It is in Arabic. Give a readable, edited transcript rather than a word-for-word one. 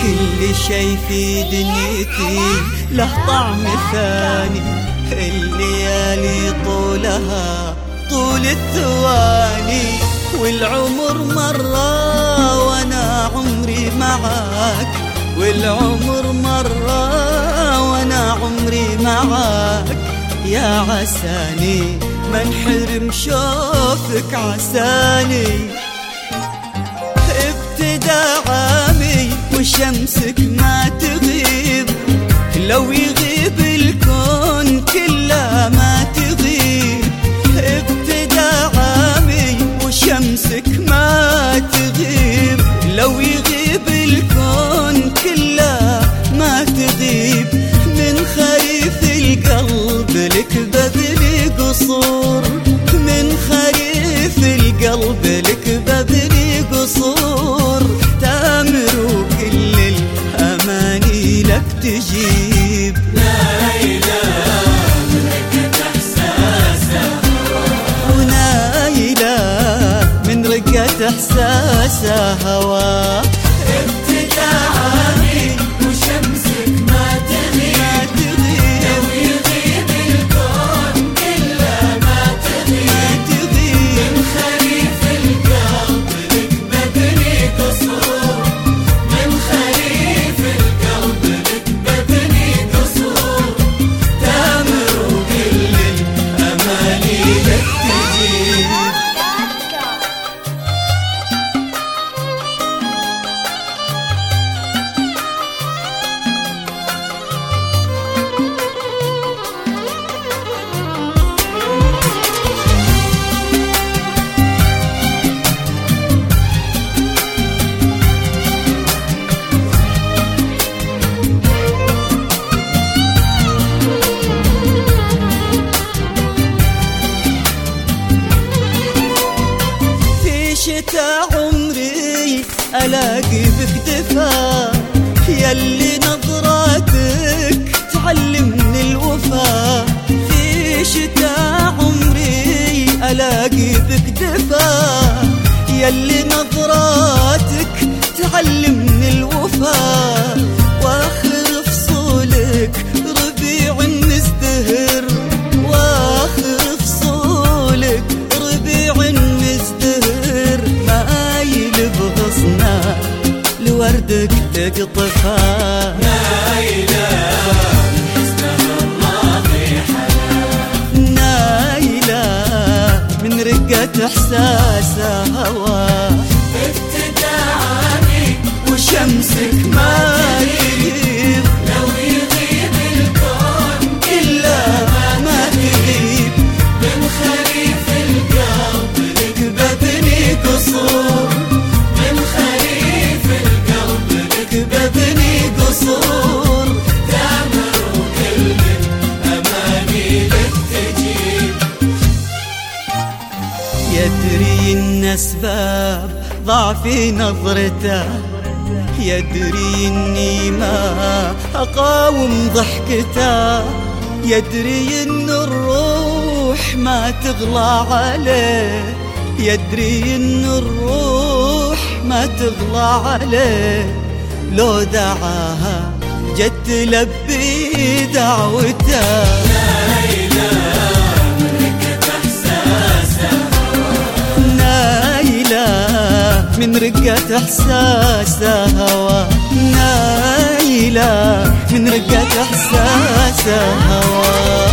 كل شي في دنيتي له طعم ثاني، الليالي طولها طول الثواني، والعمر مرة وانا عمري معاك، والعمر مرة وانا عمري معاك، يا عساني ما انحرم شوفك عساني. ابتدى عامي وشمسك ما تغيب، لو يغيب الكون كله ما تغيب. ابتدى عامي وشمسك ما تغيب، لو يغيب الكون كله ما تغيب. من خريف القلب لك ببني قصور، من خريف القلب لك ببني قصور، تامر وكل الأماني لك تجيب. نايلة من رقة إحساسها، ونايلة من رقة إحساسها هوا. ابتدى عامي وشمسك ما تغيب، لو يغيب الكون كله ما تغيب. من خريف القلب لك ببني قصور، من خريف القلب لك ببني قصور، تامر وكل الأماني لك تجيب. شتا عمري ألاقي بك دفا، ياللي نظراتك تعلمني الوفا. في شتا عمري ألاقي بك دفا، ياللي نظراتك تعلمني الوفا. واخر فصولك ربيع نزدهر، واخر فصولك ربيع نزدهر، مايل بغصنا لوردك تقطفها. نايلة من حسنها الماضي حلا، نايلة من رقة إحساسها هوا. ابتدى عامي وشمسك ما تغيب، لو يغيب الكون كله ما تغيب. من خريف القلب لك ببني قصور، من خريف القلب لك ببني قصور، تامر وكل الأماني لك تجيب. يدري إن أسباب ضعفي نظرته، يدري إني ما أقاوم ضحكته، يدري إن الروح ما تغلى عليه، يدري إن الروح ما تغلى عليه. لو دعاها جت تلبي دعوته. نايلة من رقة إحساسها، نايلة من رقة إحساسها هوا. نايلة من رقة إحساسها هوا.